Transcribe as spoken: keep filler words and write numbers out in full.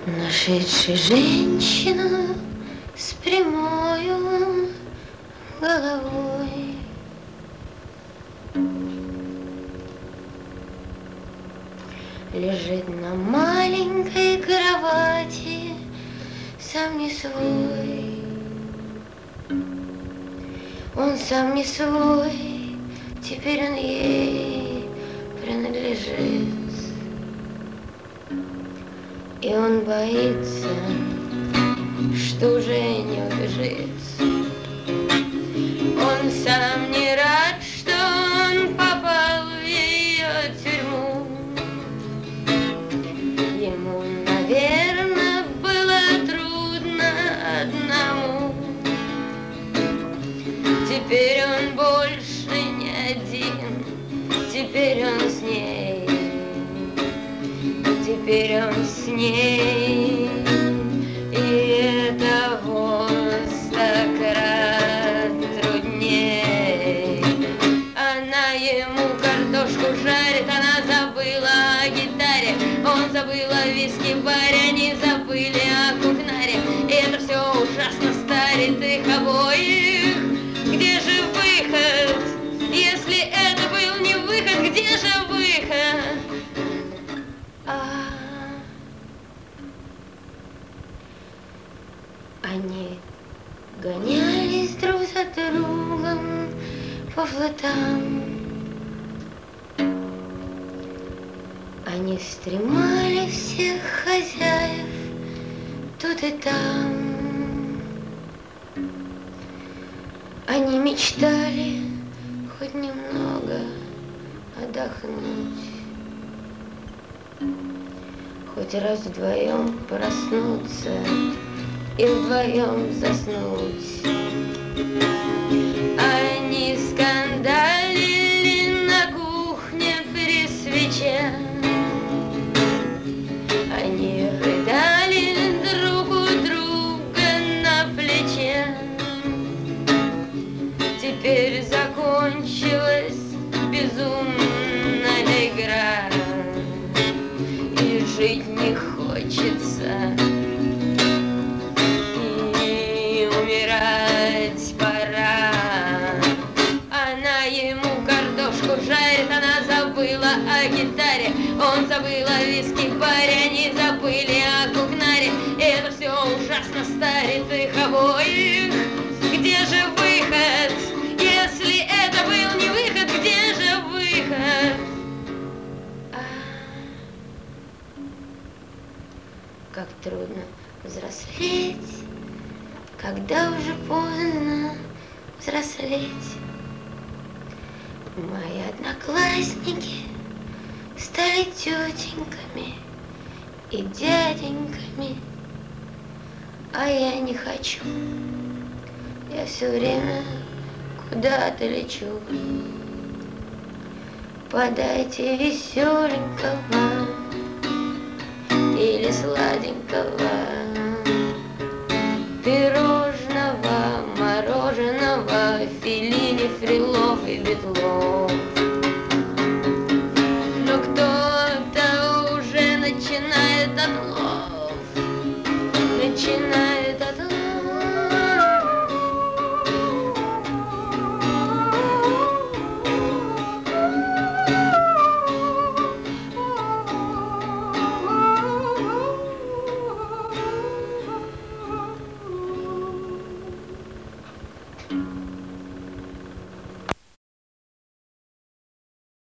Нашедший женщину с прямою головой. Лежит на маленькой кровати, сам не свой. Он сам не свой, теперь он ей принадлежит. И он боится, что уже не убежит. Он сам не рад, что он попал в ее тюрьму. Ему, наверное, было трудно одному. Теперь он больше не один, теперь он с ней. Теперь он с ней, и это в сто крат трудней. Она ему картошку жарит, она забыла о гитаре, он забыл о виски-баре, они забыли о кухнаре. И это все ужасно старит их обоих. Где же выход? Если это был не выход, где же выход? А они гонялись друг за другом по флотам. Они стремали всех хозяев тут и там. Они мечтали хоть немного отдохнуть, хоть раз вдвоем проснуться и вдвоем заснуть. Они скандалили на кухне при свече. Они рыдали друг у друга на плече. Теперь закончилась безумная игра, и жить не хочется, и умирать пора. Она ему картошку жарит, она забыла о гитаре, он забыл о виски-баре, они забыли о кухнаре. И это все ужасно старит их обоих. Где же выход? Если это был не выход, где же выход? Как трудно взрослеть, когда уже поздно взрослеть. Мои одноклассники стали тетеньками и дяденьками, а я не хочу. Я все время куда-то лечу. Подайте веселенького или сладенького, пирожного, мороженого, Феллини, Фрилов и Бетлов. Но кто-то уже начинает отлов, начинает отлов. Thank you.